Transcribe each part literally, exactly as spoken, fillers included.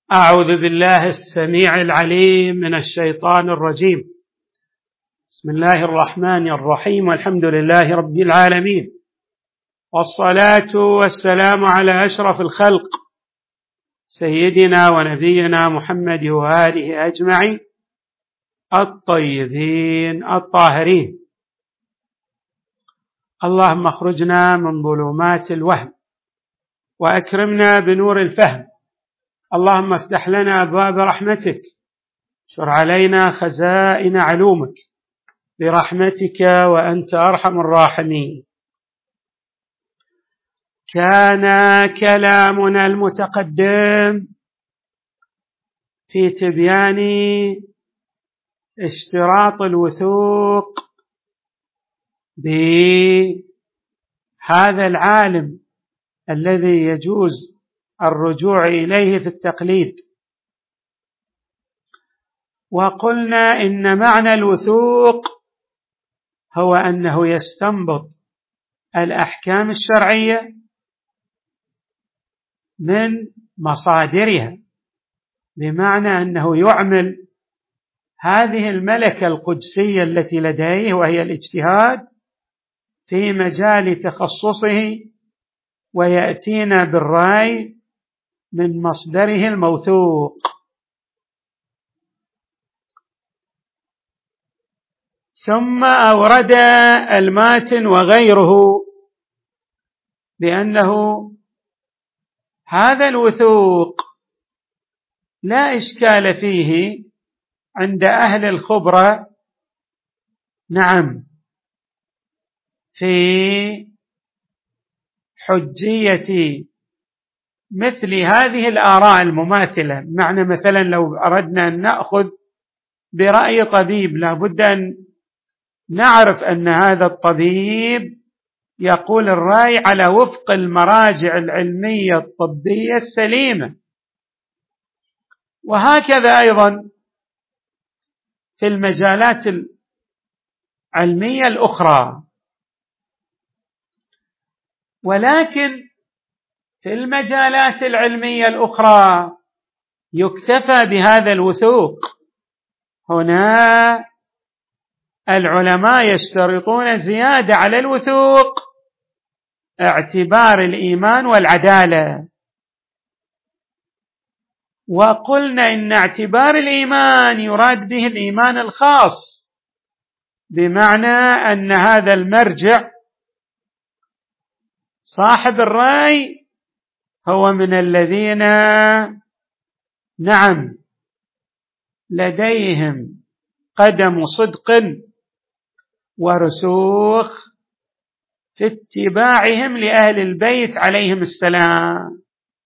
أعوذ بالله السميع العليم من الشيطان الرجيم. بسم الله الرحمن الرحيم، والحمد لله رب العالمين، والصلاة والسلام على أشرف الخلق سيدنا ونبينا محمد وآله أجمعين الطيبين الطاهرين. اللهم اخرجنا من ظلمات الوهم وأكرمنا بنور الفهم. اللهم افتح لنا أبواب رحمتك، اشر علينا خزائن علومك برحمتك وأنت أرحم الراحمين. كان كلامنا المتقدم في تبيان اشتراط الوثوق بهذا العالم الذي يجوز الرجوع إليه في التقليد، وقلنا إن معنى الوثوق هو أنه يستنبط الأحكام الشرعية من مصادرها، بمعنى أنه يعمل هذه الملكة القدسية التي لديه وهي الاجتهاد في مجال تخصصه، ويأتينا بالرأي من مصدره الموثوق. ثم أورد الماتن وغيره بأنه هذا الوثوق لا إشكال فيه عند أهل الخبرة، نعم، في حجية مثل هذه الآراء المماثلة. معنى مثلا لو أردنا أن نأخذ برأي طبيب، لابد أن نعرف أن هذا الطبيب يقول الرأي على وفق المراجع العلمية الطبية السليمة، وهكذا أيضا في المجالات العلمية الأخرى. ولكن في المجالات العلمية الأخرى يكتفى بهذا الوثوق. هنا العلماء يشترطون زيادة على الوثوق اعتبار الإيمان والعدالة، وقلنا إن اعتبار الإيمان يراد به الإيمان الخاص، بمعنى أن هذا المرجع صاحب الرأي هو من الذين نعم لديهم قدم صدق ورسوخ في اتباعهم لأهل البيت عليهم السلام.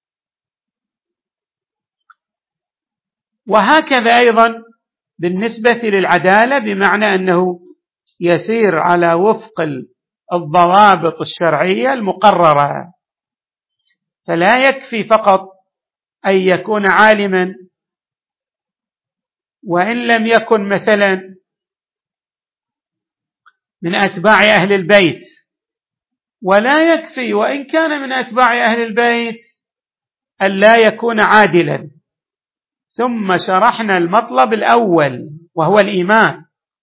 وهكذا أيضا بالنسبة للعدالة، بمعنى أنه يسير على وفق الضوابط الشرعية المقررة، فلا يكفي فقط أن يكون عالما وإن لم يكن مثلا من أتباع أهل البيت، ولا يكفي وإن كان من أتباع أهل البيت أن لا يكون عادلا. ثم شرحنا المطلب الأول وهو الإيمان،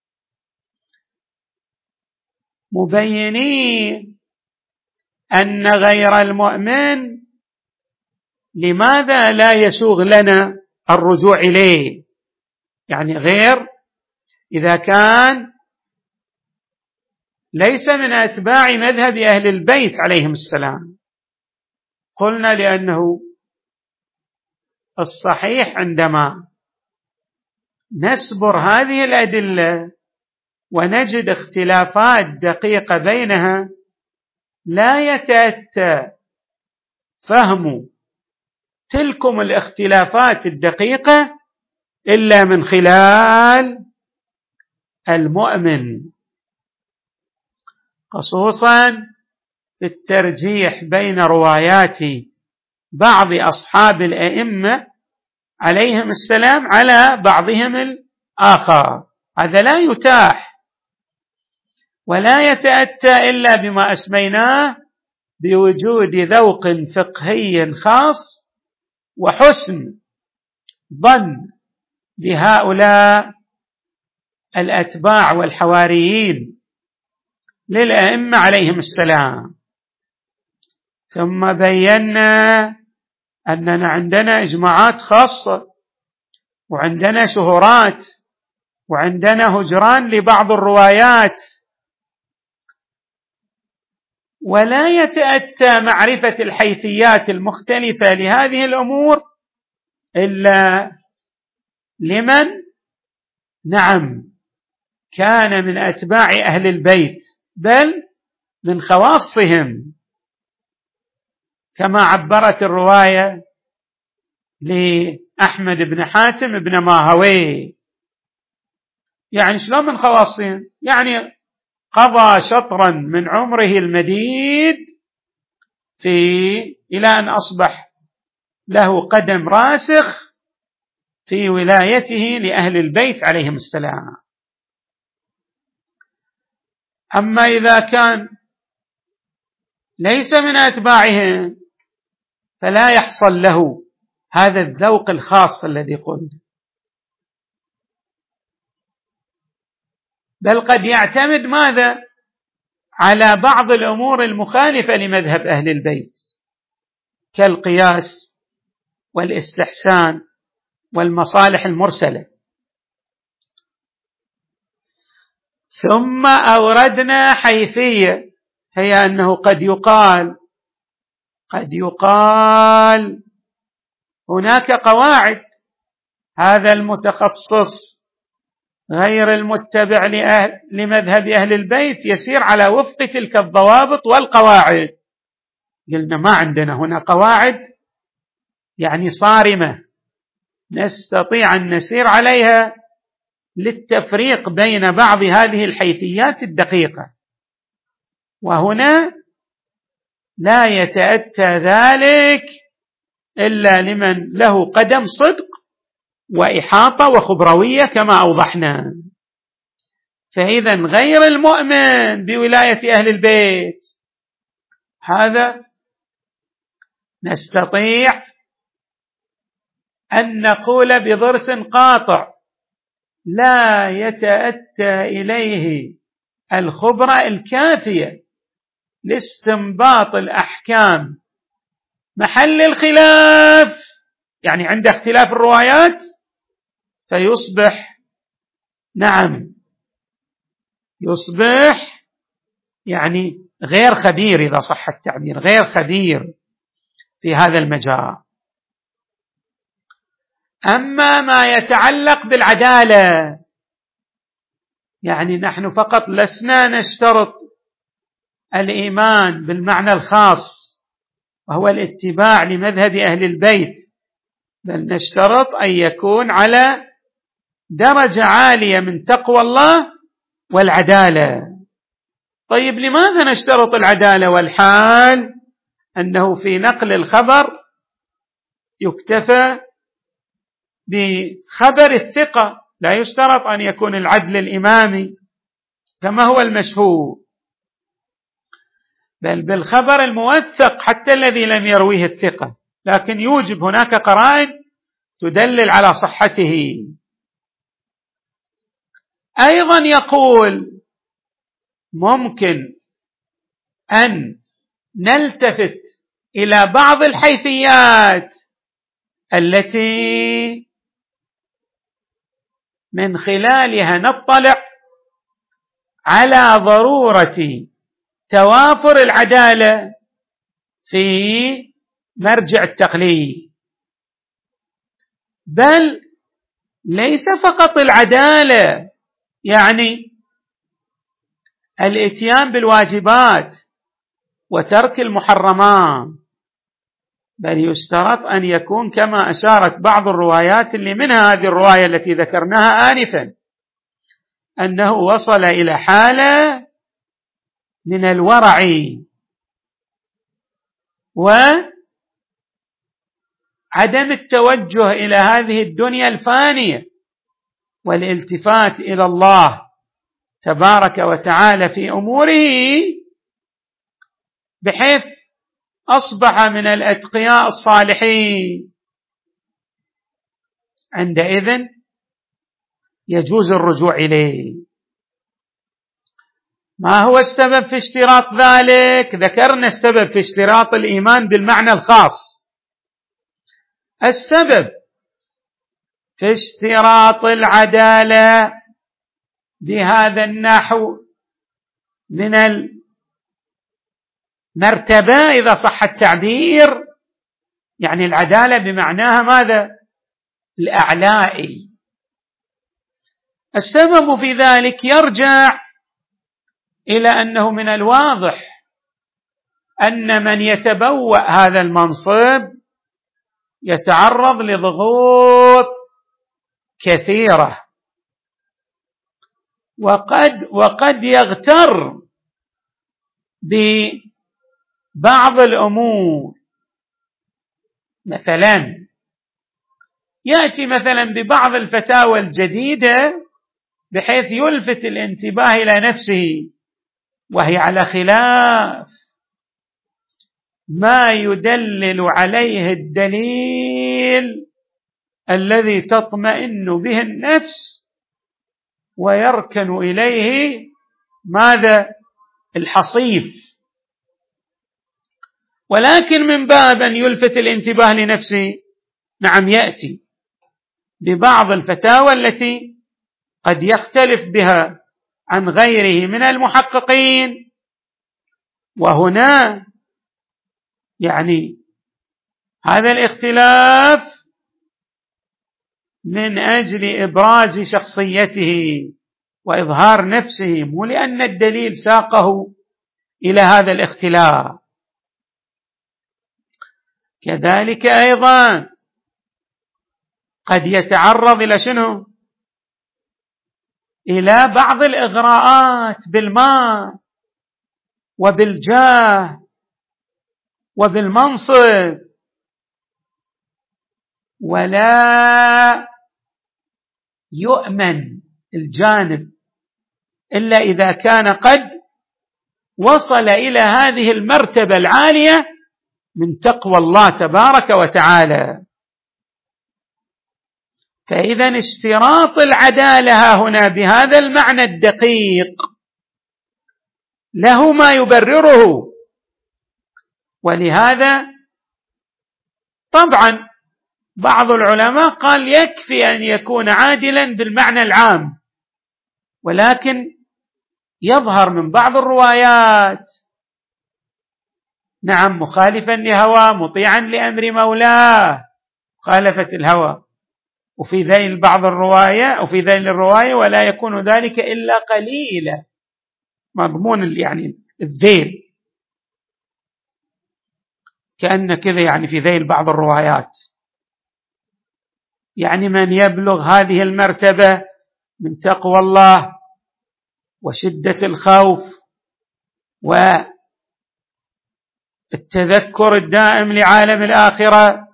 مبينين أن غير المؤمن لماذا لا يسوغ لنا الرجوع إليه، يعني غير إذا كان ليس من أتباع مذهب أهل البيت عليهم السلام. قلنا لأنه الصحيح عندما نسبر هذه الأدلة ونجد اختلافات دقيقة بينها، لا يتأتى فهم تلكم الاختلافات الدقيقة إلا من خلال المؤمن، خصوصا في الترجيح بين روايات بعض أصحاب الأئمة عليهم السلام على بعضهم الآخر. هذا لا يتاح ولا يتأتى إلا بما أسميناه بوجود ذوق فقهي خاص وحسن ظن بهؤلاء الأتباع والحواريين للأئمة عليهم السلام. ثم بينا أننا عندنا إجماعات خاصة، وعندنا شهورات، وعندنا هجران لبعض الروايات، ولا يتأتى معرفة الحيثيات المختلفة لهذه الأمور إلا لمن نعم كان من أتباع أهل البيت، بل من خواصهم، كما عبرت الرواية لأحمد بن حاتم بن ماهوي. يعني شلون من خواصهم؟ يعني قضى شطرا من عمره المديد في إلى أن أصبح له قدم راسخ في ولايته لأهل البيت عليهم السلام. أما إذا كان ليس من أتباعهم فلا يحصل له هذا الذوق الخاص الذي قلنا، بل قد يعتمد ماذا؟ على بعض الأمور المخالفة لمذهب أهل البيت، كالقياس والاستحسان والمصالح المرسلة. ثم أوردنا حيثية، هي أنه قد يقال قد يقال هناك قواعد، هذا المتخصص غير المتبع لأهل لمذهب أهل البيت يسير على وفق تلك الضوابط والقواعد. قلنا ما عندنا هنا قواعد يعني صارمة نستطيع أن نسير عليها للتفريق بين بعض هذه الحيثيات الدقيقة، وهنا لا يتأتى ذلك إلا لمن له قدم صدق وإحاطة وخبروية كما أوضحنا. فإذا غير المؤمن بولاية أهل البيت هذا نستطيع أن نقول بضرس قاطع لا يتأتى إليه الخبرة الكافية لاستنباط الأحكام محل الخلاف، يعني عند اختلاف الروايات فيصبح نعم يصبح يعني غير خبير، إذا صح التعبير غير خبير في هذا المجال. أما ما يتعلق بالعدالة، يعني نحن فقط لسنا نشترط الإيمان بالمعنى الخاص وهو الاتباع لمذهب أهل البيت، بل نشترط أن يكون على درجة عالية من تقوى الله والعدالة. طيب لماذا نشترط العدالة والحال أنه في نقل الخبر يكتفى بخبر الثقة، لا يشترط أن يكون العدل الإمامي كما هو المشهور، بل بالخبر الموثق حتى الذي لم يرويه الثقة، لكن يوجب هناك قرائن تدلل على صحته. أيضا يقول ممكن أن نلتفت إلى بعض الحيثيات التي من خلالها نطلع على ضرورة توافر العدالة في مرجع التقليد، بل ليس فقط العدالة يعني الاتيان بالواجبات وترك المحرمات، بل يشترط أن يكون كما أشارت بعض الروايات اللي منها هذه الرواية التي ذكرناها آنفا، أنه وصل إلى حالة من الورع وعدم التوجه إلى هذه الدنيا الفانية والالتفات إلى الله تبارك وتعالى في أموره، بحيث أصبح من الأتقياء الصالحين عندئذ يجوز الرجوع إليه. ما هو السبب في اشتراط ذلك؟ ذكرنا السبب في اشتراط الإيمان بالمعنى الخاص. السبب في اشتراط العدالة بهذا النحو من المرتبة، إذا صح التعبير، يعني العدالة بمعناها ماذا؟ الأعلائي. السبب في ذلك يرجع إلى أنه من الواضح أن من يتبوأ هذا المنصب يتعرض لضغوط كثيرة، وقد وقد يغتر ببعض الأمور. مثلا يأتي مثلا ببعض الفتاوى الجديدة بحيث يلفت الانتباه إلى نفسه، وهي على خلاف ما يدلل عليه الدليل الذي تطمئن به النفس ويركن إليه ماذا؟ الحصيف. ولكن من باب أن يلفت الانتباه لنفسه، نعم، يأتي ببعض الفتاوى التي قد يختلف بها عن غيره من المحققين، وهنا يعني هذا الاختلاف من أجل إبراز شخصيته وإظهار نفسه، مو لأن الدليل ساقه إلى هذا الاختلاف. كذلك أيضا قد يتعرض إلى شنو؟ إلى بعض الإغراءات بالمال وبالجاه وبالمنصب، ولا يؤمن الجانب إلا إذا كان قد وصل إلى هذه المرتبة العالية من تقوى الله تبارك وتعالى. فإذا اشتراط العدالة هنا بهذا المعنى الدقيق له ما يبرره، ولهذا طبعا بعض العلماء قال يكفي أن يكون عادلا بالمعنى العام، ولكن يظهر من بعض الروايات نعم مخالفا لهوى مطيعا لأمر مولاه، مخالفة الهوى. وفي ذيل بعض الرواية وفي ذيل الرواية ولا يكون ذلك إلا قليلا، مضمون يعني الذيل كأن كذا، يعني في ذيل بعض الروايات يعني من يبلغ هذه المرتبة من تقوى الله وشدة الخوف والتذكر الدائم لعالم الآخرة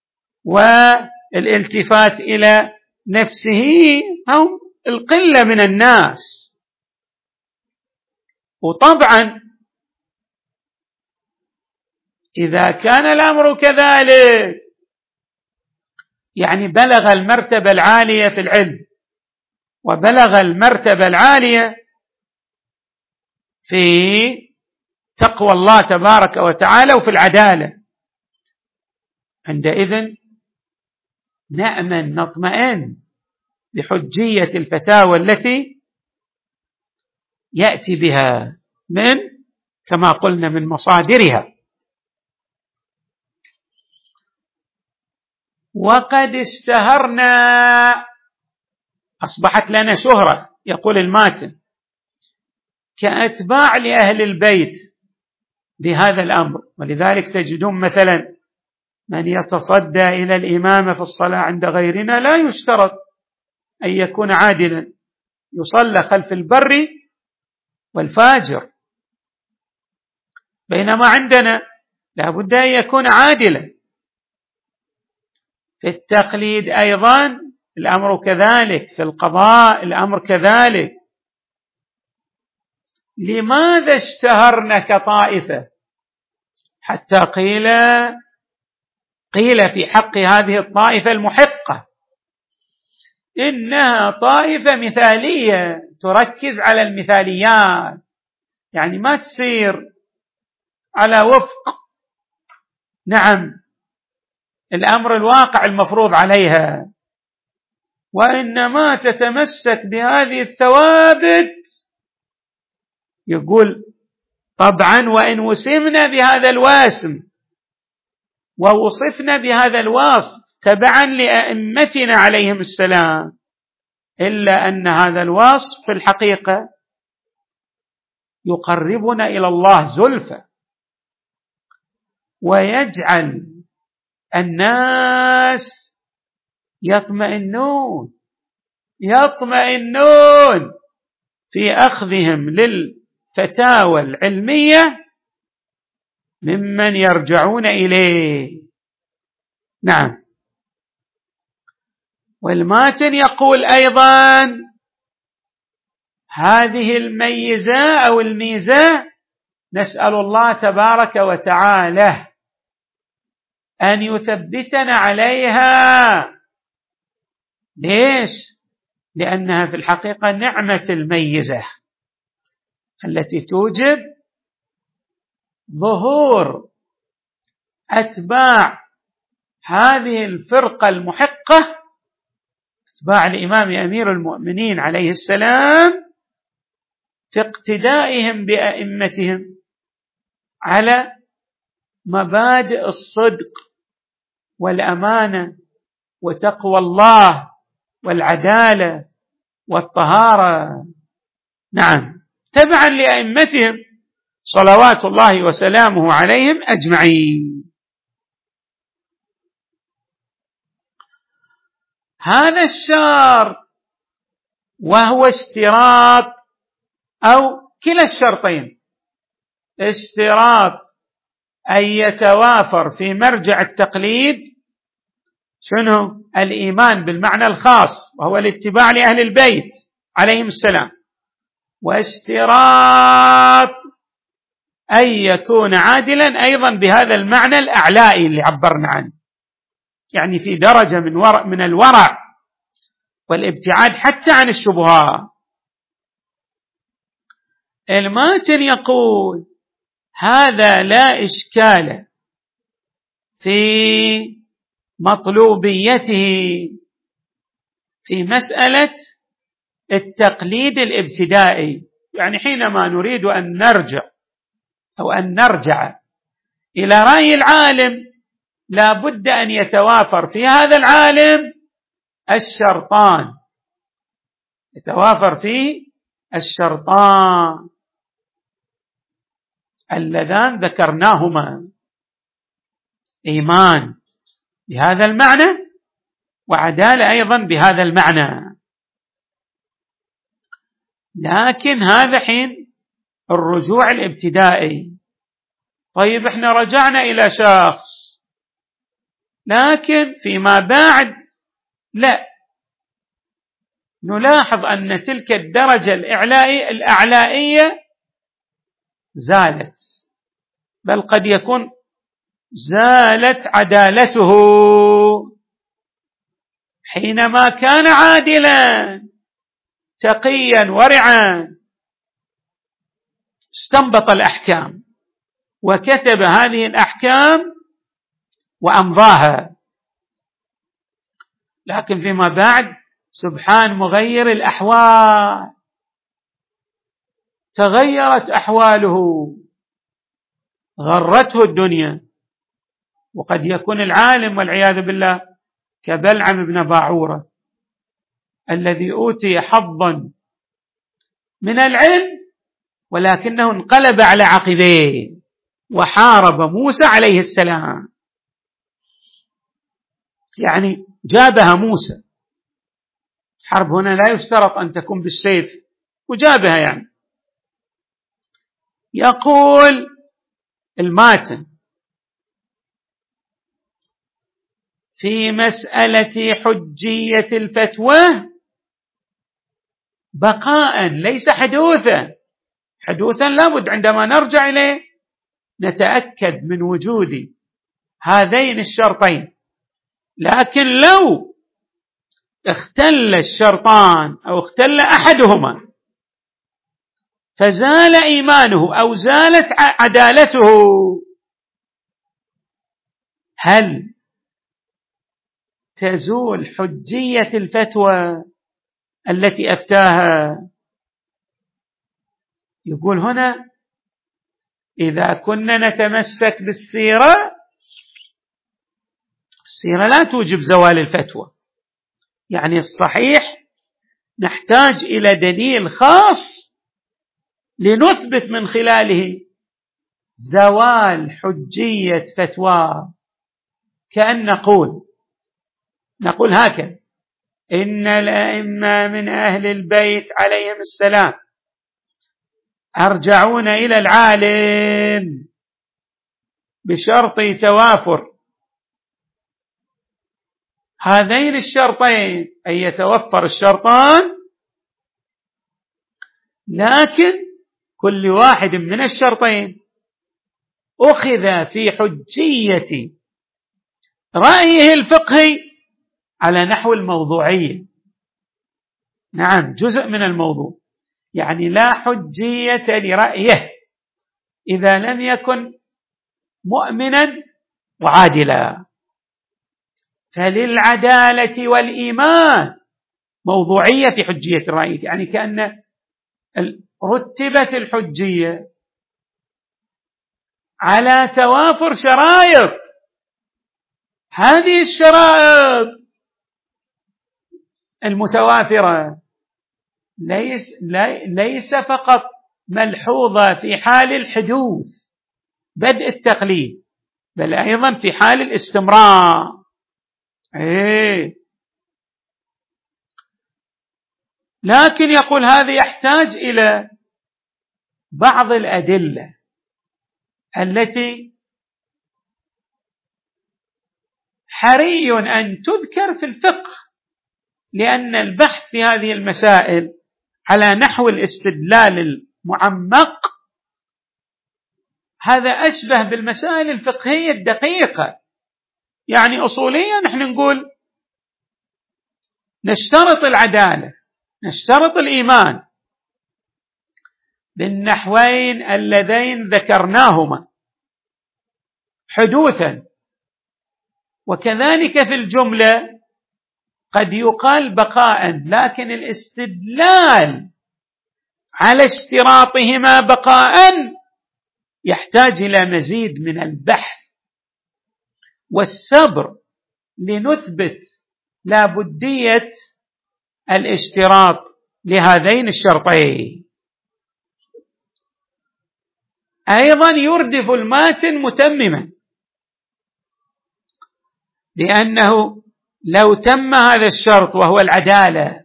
والالتفات إلى نفسه هم القلة من الناس. وطبعا إذا كان الأمر كذلك، يعني بلغ المرتبة العالية في العلم وبلغ المرتبة العالية في تقوى الله تبارك وتعالى وفي العدالة، عندئذ نأمن نطمئن بحجية الفتاوى التي يأتي بها من كما قلنا من مصادرها. وقد اشتهرنا، أصبحت لنا شهرة، يقول الماتن، كأتباع لأهل البيت بهذا الأمر. ولذلك تجدون مثلا من يتصدى إلى الإمامة في الصلاة عند غيرنا لا يشترط أن يكون عادلا، يصلى خلف البر والفاجر، بينما عندنا لا بد أن يكون عادلا. في التقليد أيضا الأمر كذلك، في القضاء الأمر كذلك. لماذا اشتهرنا كطائفة؟ حتى قيل قيل في حق هذه الطائفة المحقة إنها طائفة مثالية تركز على المثاليات، يعني ما تسير على وفق نعم الأمر الواقع المفروض عليها، وإنما تتمسك بهذه الثوابت. يقول طبعا وإن وسمنا بهذا الواسم ووصفنا بهذا الوصف تبعا لأئمتنا عليهم السلام، إلا أن هذا الوصف في الحقيقة يقربنا إلى الله زلفى، ويجعل الناس يطمئنون يطمئنون في أخذهم للفتاوى العلمية ممن يرجعون إليه. نعم. والماتن يقول أيضا هذه الميزة أو الميزة نسأل الله تبارك وتعالى أن يثبتنا عليها. ليش؟ لأنها في الحقيقة نعمة الميزة التي توجب ظهور أتباع هذه الفرقة المحقة، أتباع الإمام أمير المؤمنين عليه السلام، في اقتدائهم بأئمتهم على مبادئ الصدق والأمانة وتقوى الله والعدالة والطهارة. نعم، تبعا لأئمتهم صلوات الله وسلامه عليهم أجمعين. هذا الشرط وهو اشتراط أو كلا الشرطين، اشتراط أن يتوافر في مرجع التقليد شنو؟ الإيمان بالمعنى الخاص وهو الاتباع لأهل البيت عليهم السلام، واشتراط أن يكون عادلا أيضا بهذا المعنى الأعلائي اللي عبرنا عنه، يعني في درجة من ورع من الورع والابتعاد حتى عن الشبهات. الماتن يقول هذا لا إشكال في مطلوبيته في مسألة التقليد الابتدائي، يعني حينما نريد أن نرجع أو أن نرجع إلى رأي العالم لا بد أن يتوافر في هذا العالم الشرطان، يتوافر فيه الشرطان اللذان ذكرناهما، إيمان بهذا المعنى وعدالة أيضا بهذا المعنى. لكن هذا حين الرجوع الابتدائي. طيب احنا رجعنا إلى شخص، لكن فيما بعد لا، نلاحظ أن تلك الدرجة الإعلائية الأعلائية زالت، بل قد يكون زالت عدالته. حينما كان عادلا تقيا ورعا استنبط الأحكام وكتب هذه الأحكام وأمضاها، لكن فيما بعد سبحان مغير الأحوال، تغيرت أحواله، غرته الدنيا، وقد يكون العالم والعياذ بالله كبلعم بن باعورة الذي أوتي حظا من العلم ولكنه انقلب على عقبيه وحارب موسى عليه السلام، يعني جابها موسى. حرب هنا لا يشترط أن تكون بالسيف، وجابها يعني. يقول الماتن في مسألة حجية الفتوى بقاء ليس حدوثا، حدوثا لابد عندما نرجع إليه نتأكد من وجود هذين الشرطين، لكن لو اختل الشرطان أو اختل أحدهما فزال إيمانه أو زالت عدالته، هل تزول حجية الفتوى التي أفتاها؟ يقول هنا إذا كنا نتمسك بالسيرة، السيرة لا توجب زوال الفتوى، يعني الصحيح نحتاج إلى دليل خاص لنثبت من خلاله زوال حجية فتوى. كأن نقول نقول هكذا: إن الأئمة من أهل البيت عليهم السلام أرجعون إلى العالم بشرط توافر هذين الشرطين، أي يتوفر الشرطان، لكن كل واحد من الشرطين أخذ في حجية رأيه الفقهي على نحو الموضوعية. نعم، جزء من الموضوع، يعني لا حجية لرأيه إذا لم يكن مؤمنا وعادلا. فللعدالة والإيمان موضوعية في حجية الرأي، يعني كأن رتبت الحجية على توافر شرائط. هذه الشرائط المتوافرة ليس, ليس فقط ملحوظة في حال الحدوث بدء التقليد، بل أيضا في حال الاستمرار. إيه. لكن يقول هذا يحتاج إلى بعض الأدلة التي حري أن تذكر في الفقه، لأن البحث في هذه المسائل على نحو الاستدلال المعمق هذا أشبه بالمسائل الفقهية الدقيقة. يعني أصوليا نحن نقول نشترط العدالة، نشترط الإيمان بالنحوين اللذين ذكرناهما حدوثا، وكذلك في الجملة قد يقال بقاء، لكن الاستدلال على اشتراطهما بقاء يحتاج إلى مزيد من البحث والصبر لنثبت لابدية الاشتراط لهذين الشرطين. أيضا يردف الماتن متمما، لأنه لو تم هذا الشرط وهو العدالة،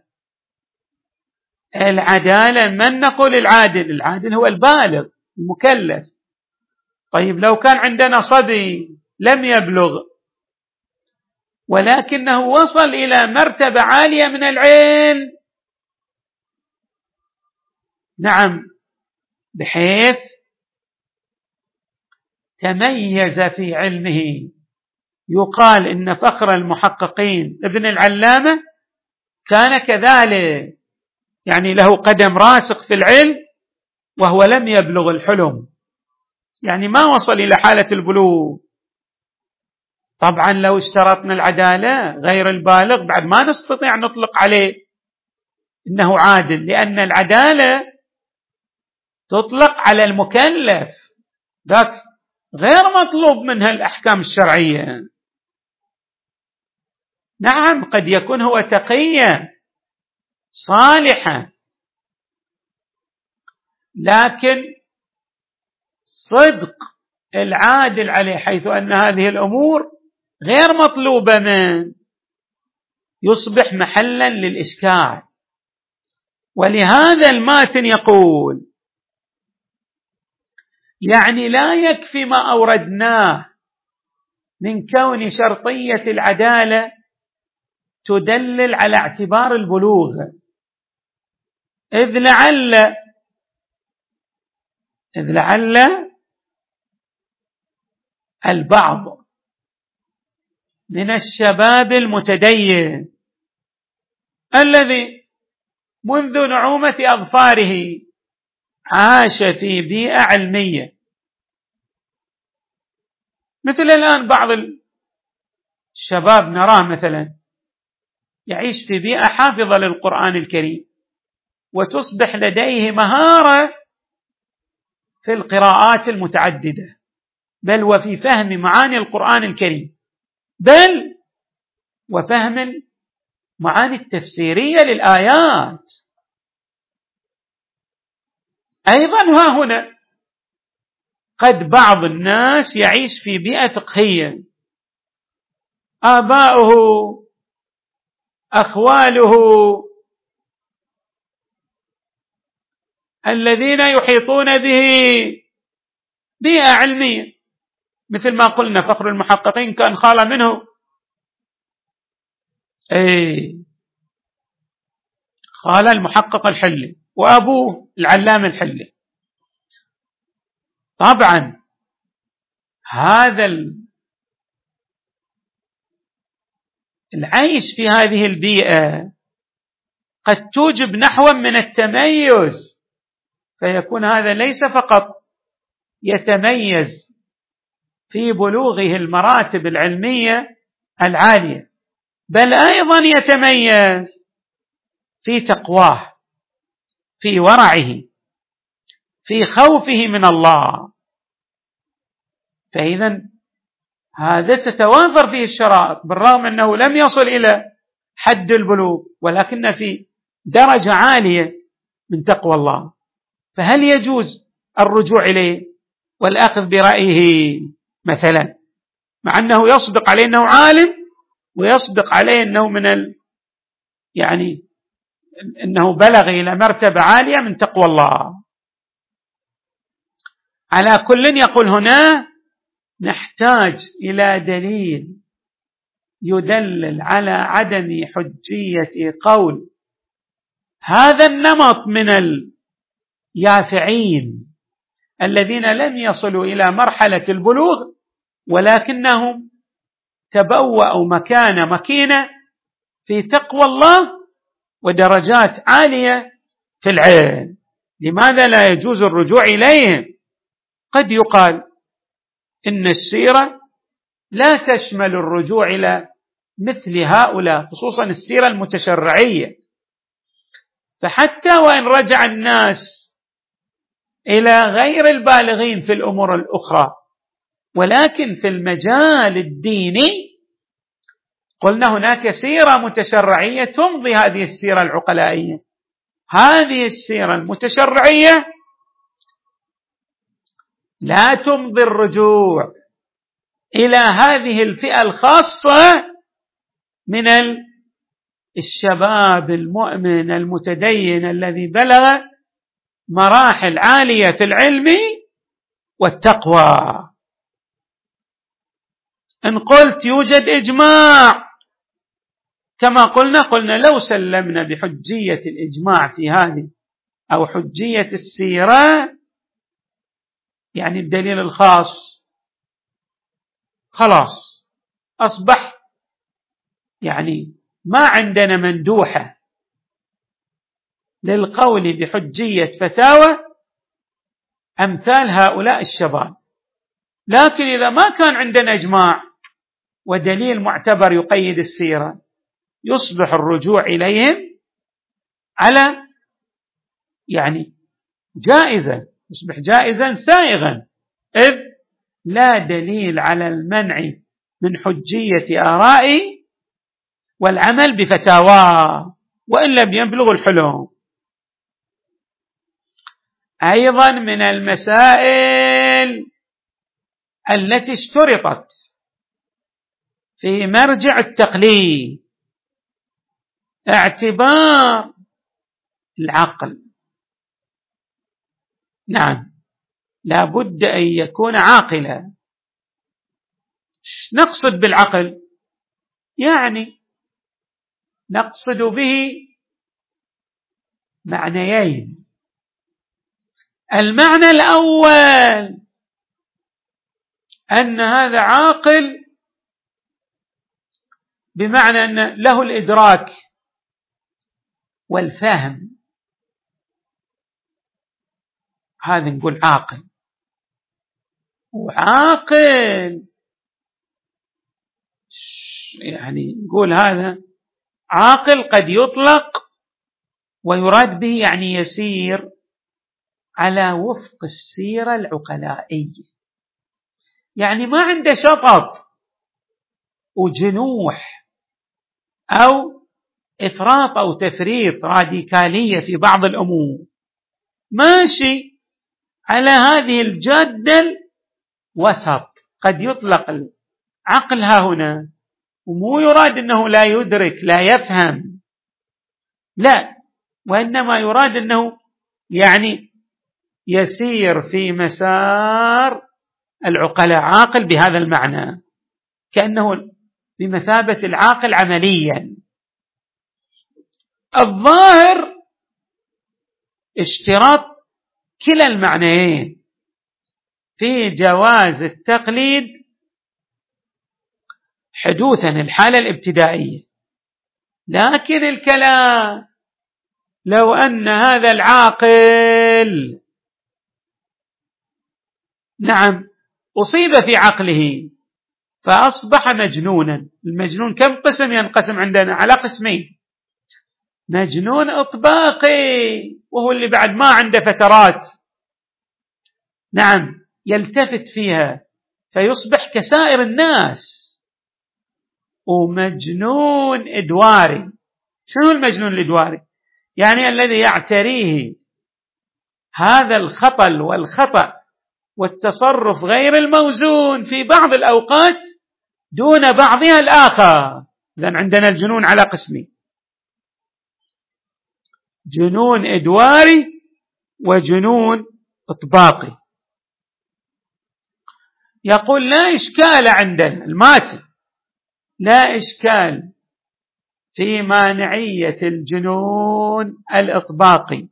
العدالة من نقول العادل؟ العادل هو البالغ المكلف. طيب لو كان عندنا صبي لم يبلغ ولكنه وصل إلى مرتبة عالية من العلم، نعم، بحيث تميز في علمه، يقال إن فخر المحققين ابن العلامة كان كذلك، يعني له قدم راسخ في العلم وهو لم يبلغ الحلم، يعني ما وصل إلى حالة البلوغ. طبعا لو اشترطنا العدالة غير البالغ بعد ما نستطيع نطلق عليه إنه عادل، لأن العدالة تطلق على المكلف، ذاك غير مطلوب منها الأحكام الشرعية. نعم، قد يكون هو تقيا صالحا، لكن صدق العادل عليه حيث أن هذه الأمور غير مطلوبة من يصبح محلا للإشكال. ولهذا الماتن يقول يعني لا يكفي ما أوردناه من كون شرطية العدالة تدلل على اعتبار البلوغ، إذ لعل إذ لعل البعض من الشباب المتدين الذي منذ نعومة أظفاره عاش في بيئة علمية، مثل الآن بعض الشباب نراه مثلا يعيش في بيئة حافظة للقرآن الكريم، وتصبح لديه مهارة في القراءات المتعددة، بل وفي فهم معاني القرآن الكريم، بل وفهم المعاني التفسيرية للآيات. أيضا ها هنا قد بعض الناس يعيش في بيئة فقهية، آباؤه أخواله الذين يحيطون به بيئة علمية، مثل ما قلنا فخر المحققين كان خال منه اي خال المحقق الحلي وأبوه العلام الحلي. طبعا هذا العيش في هذه البيئة قد توجب نحوا من التميز، فيكون هذا ليس فقط يتميز في بلوغه المراتب العلمية العالية، بل أيضا يتميز في تقواه، في ورعه، في خوفه من الله. فإذا هذا تتوافر فيه الشرائط، بالرغم أنه لم يصل إلى حد البلوغ، ولكن في درجة عالية من تقوى الله. فهل يجوز الرجوع إليه والأخذ برأيه مثلا، مع أنه يصدق عليه أنه عالم، ويصدق عليه أنه من ال... يعني أنه بلغ إلى مرتبة عالية من تقوى الله؟ على كل يقول هنا نحتاج إلى دليل يدلل على عدم حجية قول هذا النمط من اليافعين الذين لم يصلوا إلى مرحلة البلوغ، ولكنهم تبوأوا مكانة مكينة في تقوى الله ودرجات عالية في العلم. لماذا لا يجوز الرجوع إليهم؟ قد يقال إن السيرة لا تشمل الرجوع إلى مثل هؤلاء، خصوصا السيرة المتشرعية، فحتى وإن رجع الناس إلى غير البالغين في الأمور الأخرى، ولكن في المجال الديني قلنا هناك سيرة متشرعية تمضي هذه السيرة العقلائية. هذه السيرة المتشرعية لا تمضي الرجوع إلى هذه الفئة الخاصة من الشباب المؤمن المتدين الذي بلغ مراحل عالية في العلم والتقوى. إن قلت يوجد إجماع كما قلنا قلنا لو سلمنا بحجية الإجماع في هذه أو حجية السيرة، يعني الدليل الخاص، خلاص أصبح يعني ما عندنا مندوحة للقول بحجية فتاوى أمثال هؤلاء الشباب. لكن إذا ما كان عندنا إجماع ودليل معتبر يقيد السيرة، يصبح الرجوع إليهم على يعني جائزة، يصبح جائزا سائغا، إذ لا دليل على المنع من حجية آرائي والعمل بفتاواه وإن لم يبلغ الحلم. أيضا من المسائل التي اشترطت في مرجع التقليد اعتبار العقل. نعم، لا بد أن يكون عاقلا. نقصد بالعقل؟ يعني نقصد به معنيين. المعنى الأول أن هذا عاقل بمعنى أن له الإدراك والفهم، هذا نقول عاقل. وعاقل يعني نقول هذا عاقل قد يطلق ويراد به يعني يسير على وفق السيرة العقلائية، يعني ما عنده شطط وجنوح أو إفراط أو تفريط راديكالية في بعض الأمور، ماشي على هذه الجادة الوسط. قد يطلق العقل ها هنا ومو يراد أنه لا يدرك لا يفهم، لا، وإنما يراد أنه يعني يسير في مسار العقلاء، عاقل بهذا المعنى، كأنه بمثابة العاقل عمليا. الظاهر اشتراط كلا المعنيين في جواز التقليد حدوثا الحالة الابتدائية، لكن الكلام لو أن هذا العاقل نعم أصيب في عقله فأصبح مجنونا. المجنون كم قسم ينقسم عندنا؟ على قسمين: مجنون إطباقي وهو اللي بعد ما عنده فترات نعم يلتفت فيها فيصبح كسائر الناس، ومجنون إدواري. شنو المجنون الإدواري؟ يعني الذي يعتريه هذا الخطل والخطأ والتصرف غير الموزون في بعض الأوقات دون بعضها الآخر. إذن عندنا الجنون على قسمين: جنون إدواري وجنون إطباقي. يقول لا إشكال عندنا الماتن، لا إشكال في مانعية الجنون الإطباقي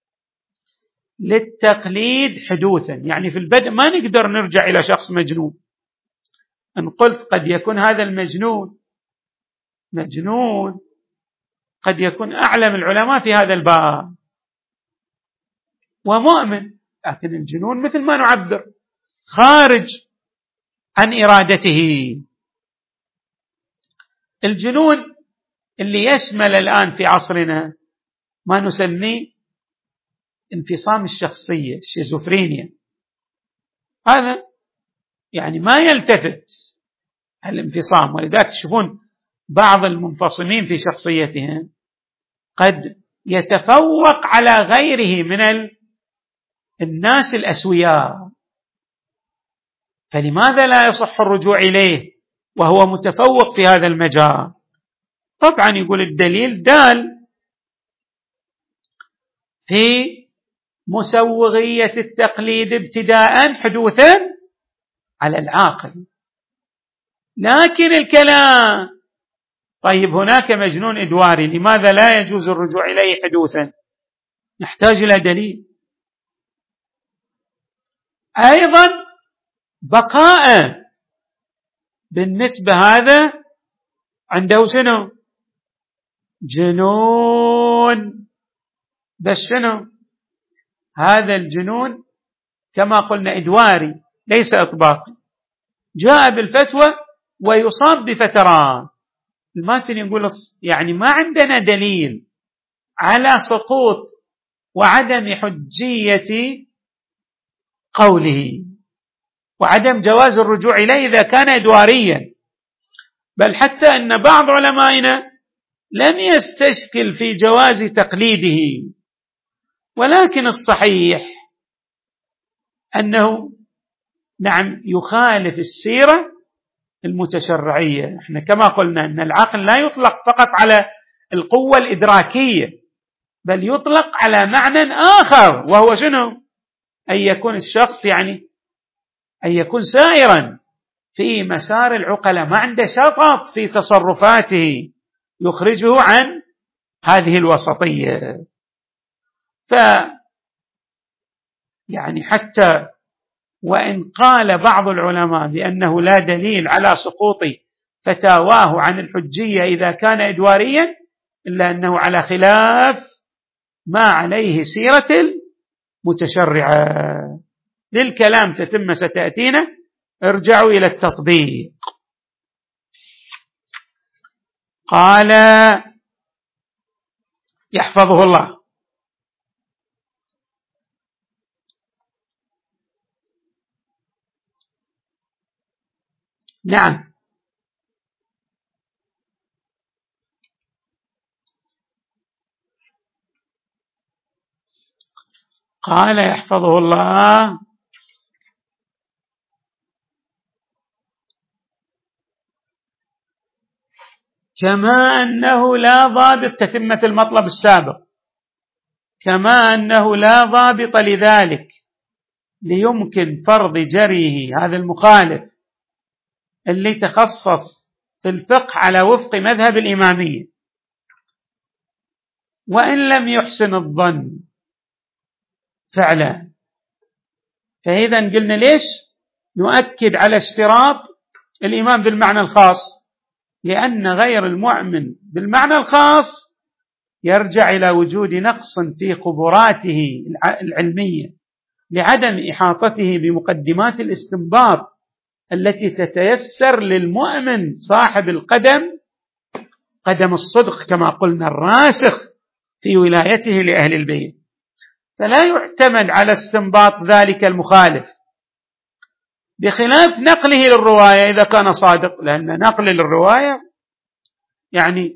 للتقليد حدوثا، يعني في البدء ما نقدر نرجع إلى شخص مجنون. إن قلت قد يكون هذا المجنون مجنون قد يكون أعلم العلماء في هذا الباب ومؤمن، لكن الجنون مثل ما نعبر خارج عن إرادته. الجنون اللي يشمل الآن في عصرنا ما نسميه انفصام الشخصية، الشيزوفرينيا، هذا يعني ما يلتفت الانفصام، ولذلك تشوفون بعض المنفصمين في شخصيتهم قد يتفوق على غيره من الناس الأسوياء، فلماذا لا يصح الرجوع إليه وهو متفوق في هذا المجال؟ طبعا يقول الدليل دال في مسوغية التقليد ابتداء حدوثا على العاقل، لكن الكلام طيب هناك مجنون إدواري لماذا لا يجوز الرجوع إليه حدوثا؟ نحتاج إلى دليل. أيضا بقاء بالنسبة هذا عنده شنو؟ جنون، بس شنو؟ هذا الجنون كما قلنا إدواري ليس إطباقي، جاء بالفتوى ويصاب بفترات. الماتن يقول يعني ما عندنا دليل على سقوط وعدم حجية قوله وعدم جواز الرجوع إليه إذا كان إدواريا، بل حتى أن بعض علمائنا لم يستشكل في جواز تقليده، ولكن الصحيح أنه نعم يخالف السيرة المتشرعية. احنا كما قلنا أن العقل لا يطلق فقط على القوة الإدراكية، بل يطلق على معنى آخر وهو شنو؟ أن يكون الشخص يعني أن يكون سائرا في مسار العقلاء، ما عنده شطط في تصرفاته يخرجه عن هذه الوسطية. ف يعني حتى وإن قال بعض العلماء بأنه لا دليل على سقوط فتاواه عن الحجية إذا كان إدواريا، إلا أنه على خلاف ما عليه سيرة المتشرعة. للكلام تتم ستأتينا، ارجعوا إلى التطبيق. قال يحفظه الله: نعم، قال يحفظه الله: كما أنه لا ضابط، تتمة المطلب السابق، كما أنه لا ضابط لذلك ليمكن فرض جريه هذا المخالف اللي تخصص في الفقه على وفق مذهب الإمامية، وإن لم يحسن الظن فعلا. فإذا قلنا ليش نؤكد على اشتراط الإيمان بالمعنى الخاص؟ لأن غير المؤمن بالمعنى الخاص يرجع إلى وجود نقص في خبراته العلمية لعدم إحاطته بمقدمات الاستنباط التي تتيسر للمؤمن صاحب القدم، قدم الصدق كما قلنا، الراسخ في ولايته لأهل البيت. فلا يعتمد على استنباط ذلك المخالف، بخلاف نقله للرواية إذا كان صادق، لأن نقل للرواية يعني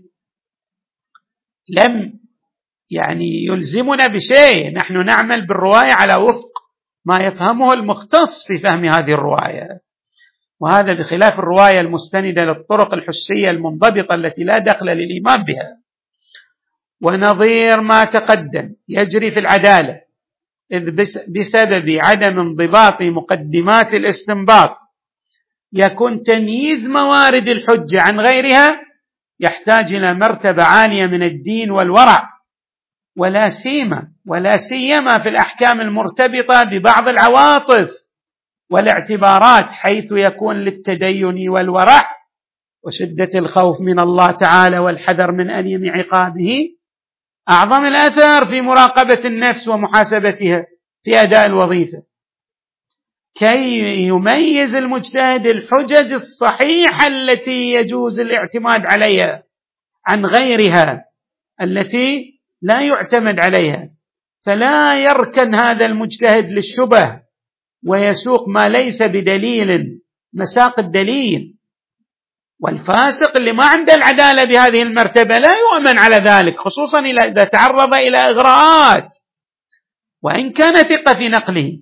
لم يعني يلزمنا بشيء، نحن نعمل بالرواية على وفق ما يفهمه المختص في فهم هذه الرواية، وهذا بخلاف الرواية المستندة للطرق الحسية المنضبطة التي لا دخل للإمام بها. ونظير ما تقدم يجري في العدالة، إذ بسبب عدم انضباط مقدمات الاستنباط يكون تمييز موارد الحجة عن غيرها يحتاج إلى مرتبة عالية من الدين والورع، ولا سيما ولا سيما في الأحكام المرتبطة ببعض العواطف والاعتبارات، حيث يكون للتدين والورع وشدة الخوف من الله تعالى والحذر من أليم عقابه أعظم الأثر في مراقبة النفس ومحاسبتها في أداء الوظيفة، كي يميز المجتهد الحجج الصحيحة التي يجوز الاعتماد عليها عن غيرها التي لا يعتمد عليها. فلا يركن هذا المجتهد للشبه ويسوق ما ليس بدليل مساق الدليل. والفاسق اللي ما عنده العدالة بهذه المرتبة لا يؤمن على ذلك، خصوصا إذا تعرض إلى إغراءات وإن كان ثقة في نقله،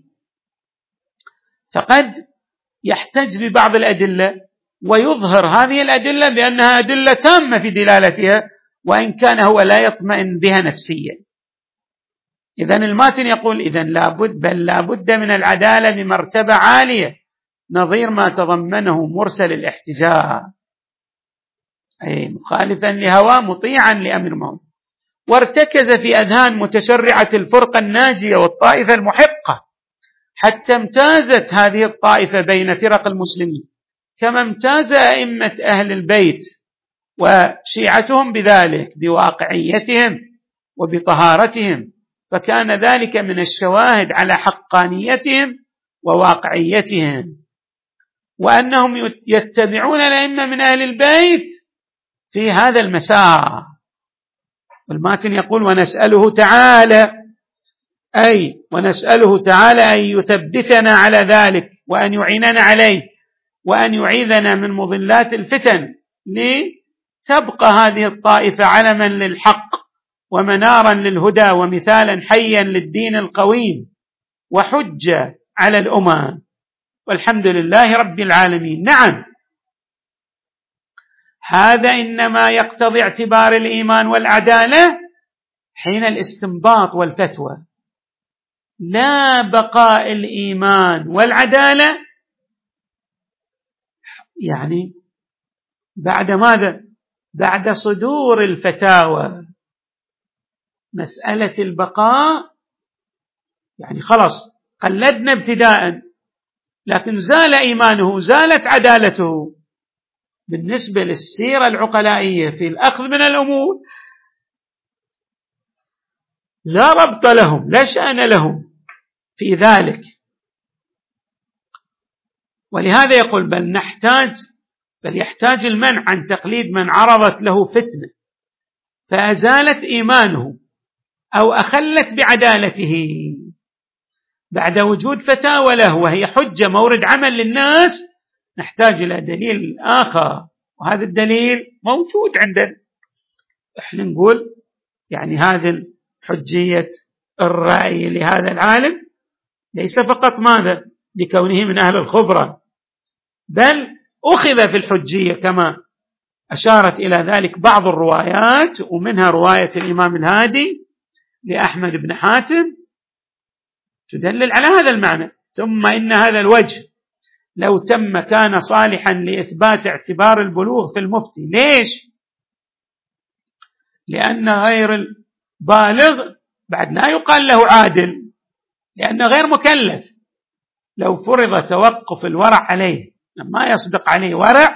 فقد يحتج ببعض الأدلة ويظهر هذه الأدلة بأنها أدلة تامة في دلالتها، وإن كان هو لا يطمئن بها نفسيا. إذن الماتن يقول إذن لابد بل لابد من العدالة بمرتبة عالية نظير ما تضمنه مرسل الاحتجاج، أي مخالفا لهواه مطيعا لأمر موت. وارتكز في أذهان متشرعة الفرقة الناجية والطائفة المحقة، حتى امتازت هذه الطائفة بين فرق المسلمين، كما امتاز أئمة أهل البيت وشيعتهم بذلك بواقعيتهم وبطهارتهم، فكان ذلك من الشواهد على حقانيتهم وواقعيتهم، وأنهم يتبعون الأئمة من أهل البيت في هذا المسار. والماتن يقول ونسأله تعالى أي ونسأله تعالى أن يثبتنا على ذلك وأن يعيننا عليه وأن يعيذنا من مضلات الفتن، لتبقى هذه الطائفة علما للحق ومنارا للهدى ومثالا حيا للدين القويم وحجة على الأمم، والحمد لله رب العالمين. نعم، هذا إنما يقتضي اعتبار الإيمان والعدالة حين الاستنباط والفتوى، لا بقاء الإيمان والعدالة يعني بعد ماذا؟ بعد صدور الفتاوى. مسألة البقاء يعني خلاص قلدنا ابتداء، لكن زال إيمانه، زالت عدالته. بالنسبة للسيرة العقلائية في الأخذ من الأمور لا ربط لهم، لا شأن لهم في ذلك. ولهذا يقول بل نحتاج بل يحتاج المنع عن تقليد من عرضت له فتنة فأزالت إيمانه أو أخلت بعدالته بعد وجود فتاوى له وهي حجة مورد عمل للناس، نحتاج إلى دليل آخر، وهذا الدليل موجود عندنا. احنا نقول يعني هذه حجية الرأي لهذا العالم ليس فقط ماذا لكونه من أهل الخبرة، بل أخذ في الحجية كما أشارت إلى ذلك بعض الروايات، ومنها رواية الإمام الهادي لأحمد بن حاتم تدلل على هذا المعنى. ثم إن هذا الوجه لو تم كان صالحا لإثبات اعتبار البلوغ في المفتي. ليش؟ لأن غير البالغ بعد لا يقال له عادل، لأنه غير مكلف. لو فرض توقف الورع عليه ما يصدق عليه ورع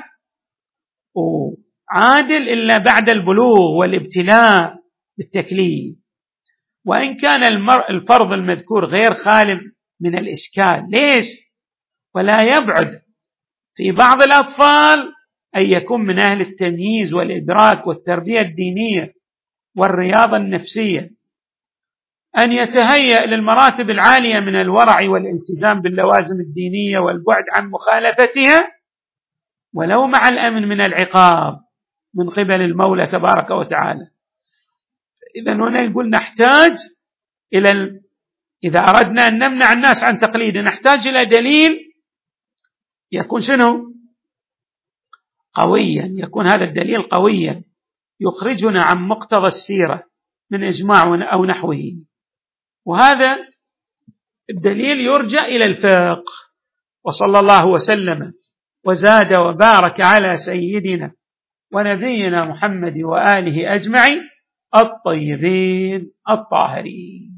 وعادل إلا بعد البلوغ والابتلاء بالتكليف. وإن كان الفرض المذكور غير خال من الإشكال. ليش؟ ولا يبعد في بعض الأطفال أن يكون من أهل التمييز والإدراك والتربية الدينية والرياضة النفسية، أن يتهيأ للمراتب العالية من الورع والالتزام باللوازم الدينية والبعد عن مخالفتها، ولو مع الأمن من العقاب من قبل المولى تبارك وتعالى. إذن هنا يقول نحتاج إلى ال... إذا أردنا أن نمنع الناس عن تقليده نحتاج إلى دليل يكون شنو؟ قويا، يكون هذا الدليل قويا يخرجنا عن مقتضى السيرة من إجماع أو نحوه، وهذا الدليل يرجع إلى الفقه. وصلى الله وسلم وزاد وبارك على سيدنا ونبينا محمد وآله أجمعين الطيبين الطاهرين.